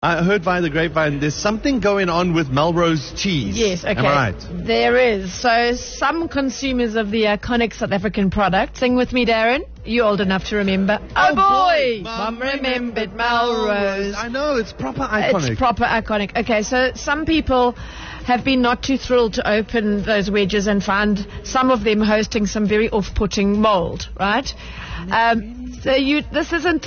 I heard via the grapevine there's something going on with Melrose cheese. Yes, okay. Am I right? There is. So some consumers of the iconic South African product, sing with me, Darren. You're old enough to remember. Oh boy! Mum remembered Melrose. I know, it's proper iconic. It's proper iconic. Okay, so some people have been not too thrilled to open those wedges and find some of them hosting some very off-putting mold, right? This isn't,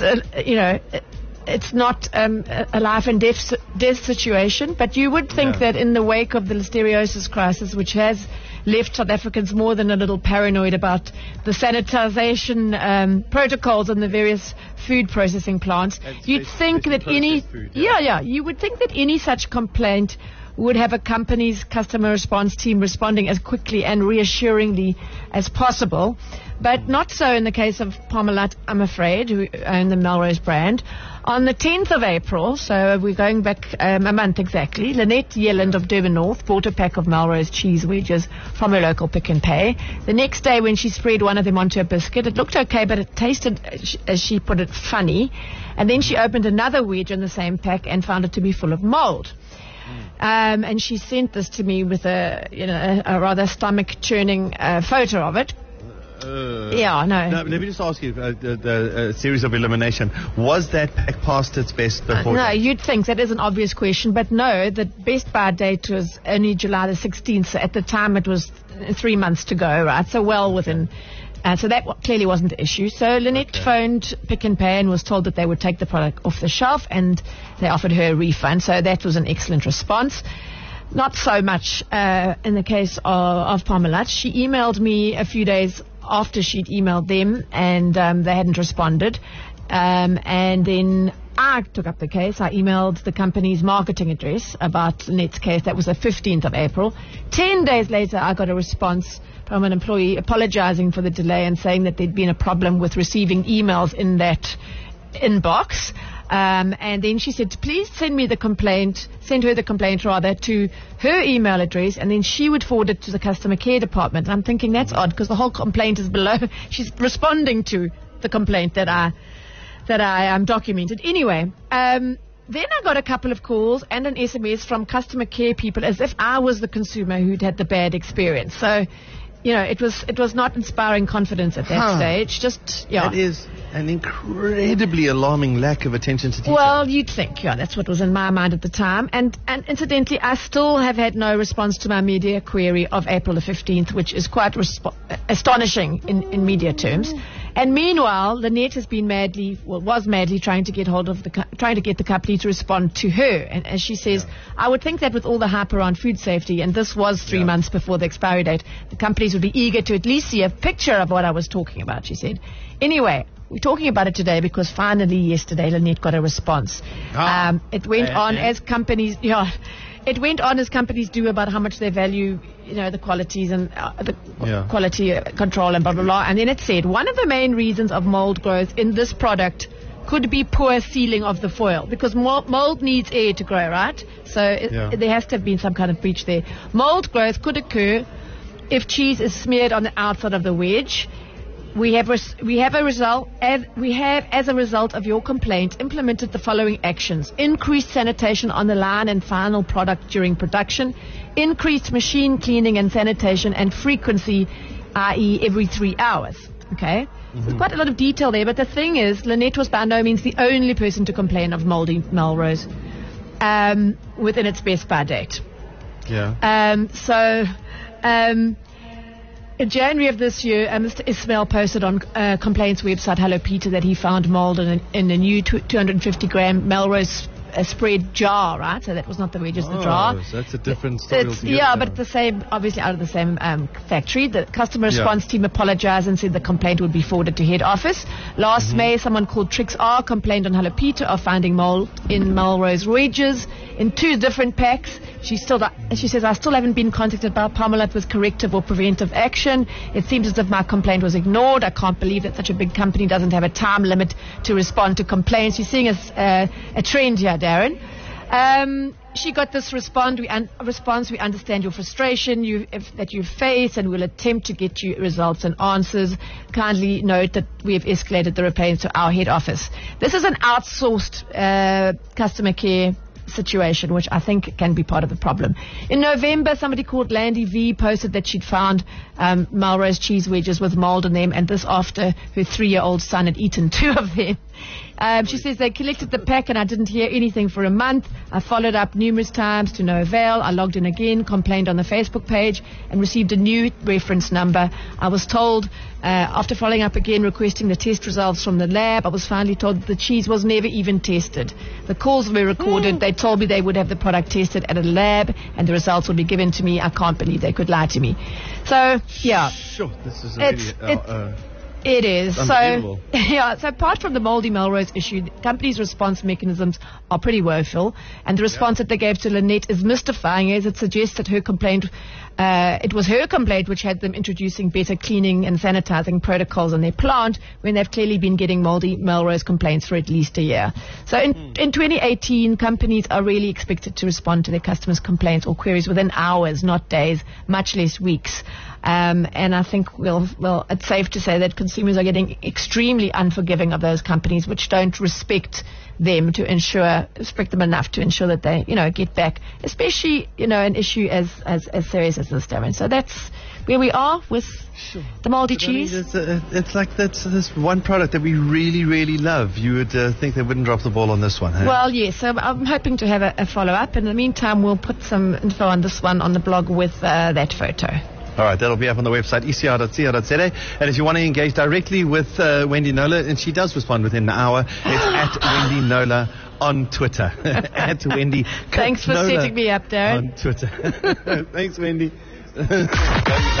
it's not a life and death situation, but you would think that in the wake of the listeriosis crisis, which has left South Africans more than a little paranoid about the sanitization protocols in the various food processing plants, you'd think that you would think that any such complaint would have a company's customer response team responding as quickly and reassuringly as possible. But not so in the case of Parmalat, I'm afraid, who own the Melrose brand. On the 10th of April, so we're going back a month exactly, Lynette Yelland of Durban North bought a pack of Melrose cheese wedges from her local Pick n Pay. The next day when she spread one of them onto a biscuit, it looked okay, but it tasted, as she put it, funny. And then she opened another wedge in the same pack and found it to be full of mold. And she sent this to me with a rather stomach-churning photo of it. No, let me just ask you, the series of elimination, was that pack past its best before? No, you'd think that is an obvious question, but no, the best buy date was only July the 16th, so at the time it was 3 months to go, right? So well within... so that clearly wasn't the issue. So Lynette phoned Pick n Pay and was told that they would take the product off the shelf, and they offered her a refund. So that was an excellent response. Not so much in the case of Parmalat. She emailed me a few days after she'd emailed them, and they hadn't responded. And then I took up the case. I emailed the company's marketing address about Lynette's case. That was the 15th of April. 10 days later, I got a response from an employee apologizing for the delay and saying that there'd been a problem with receiving emails in that inbox. And then she said, please send her the complaint to her email address, and then she would forward it to the customer care department. And I'm thinking that's odd because the whole complaint is below. She's responding to the complaint that I documented. Anyway, then I got a couple of calls and an SMS from customer care people as if I was the consumer who'd had the bad experience. So, it was not inspiring confidence at that stage. That is an incredibly alarming lack of attention to detail. Well, you'd think, that's what was in my mind at the time. And incidentally, I still have had no response to my media query of April the 15th, which is quite astonishing in media terms. And meanwhile, Lynette has been was madly trying to get the company to respond to her. And as she says, I would think that with all the hype around food safety, and this was 3 months before the expiry date, the companies would be eager to at least see a picture of what I was talking about, she said. Anyway, we're talking about it today because finally yesterday Lynette got a response. It went on as companies... It went on as companies do about how much they value, the qualities and the quality control and blah, blah, blah. And then it said, one of the main reasons of mold growth in this product could be poor sealing of the foil, because mold needs air to grow, right? So there has to have been some kind of breach there. Mold growth could occur if cheese is smeared on the outside of the wedge. We have, as a result of your complaint, implemented the following actions: increased sanitation on the line and final product during production, increased machine cleaning and sanitation and frequency, i.e. every 3 hours. Okay? There's quite a lot of detail there, but the thing is, Lynette was by no means the only person to complain of moldy Melrose within its best by date. In January of this year, Mr. Ismail posted on complaints website Hello Peter that he found mold in a new 250-gram Melrose spread jar, right? So that was not the wedges, the jar. So that's a different story. But the same, obviously out of the same factory. The customer response team apologized and said the complaint would be forwarded to head office. Last May, someone called Trix R complained on Hello Peter of finding mold in Melrose wedges in 2 different packs. She says, I still haven't been contacted by Parmalat with corrective or preventive action. It seems as if my complaint was ignored. I can't believe that such a big company doesn't have a time limit to respond to complaints. You're seeing a trend here, Darren. She got this response. We understand your frustration that you face, and we'll attempt to get you results and answers. Kindly note that we have escalated the complaints to our head office. This is an outsourced customer care situation, which I think can be part of the problem. In November, somebody called Landy V posted that she'd found Melrose cheese wedges with mold in them, and this after her 3-year-old son had eaten 2 of them. She says they collected the pack and I didn't hear anything for a month. I followed up numerous times to no avail. I logged in again, complained on the Facebook page, and received a new reference number. I was told, after following up again, requesting the test results from the lab, I was finally told that the cheese was never even tested. The calls were recorded. They told me they would have the product tested at a lab and the results would be given to me. I can't believe they could lie to me. So, yeah. Sure, this is really... It is. So, yeah. So apart from the moldy Melrose issue, the company's response mechanisms are pretty woeful, and the response that they gave to Lynette is mystifying, as it suggests that her complaint, it was her complaint which had them introducing better cleaning and sanitizing protocols in their plant when they've clearly been getting moldy Melrose complaints for at least a year. So in 2018, companies are really expected to respond to their customers' complaints or queries within hours, not days, much less weeks. And I think it's safe to say that consumers are getting extremely unforgiving of those companies which don't respect them enough to ensure that they, get back, especially, an issue as serious as this, Darren. So that's where we are with the moldy cheese. It's like this one product that we really, really love. You would think they wouldn't drop the ball on this one, huh? Well, yes. So I'm hoping to have a follow-up. In the meantime, we'll put some info on this one on the blog with that photo. All right, that'll be up on the website, ecr.co.za. And if you want to engage directly with Wendy Knowler, and she does respond within an hour, it's at Wendy Knowler on Twitter. At Wendy Thanks for Knowler setting me up, Darren. on Twitter. Thanks, Wendy.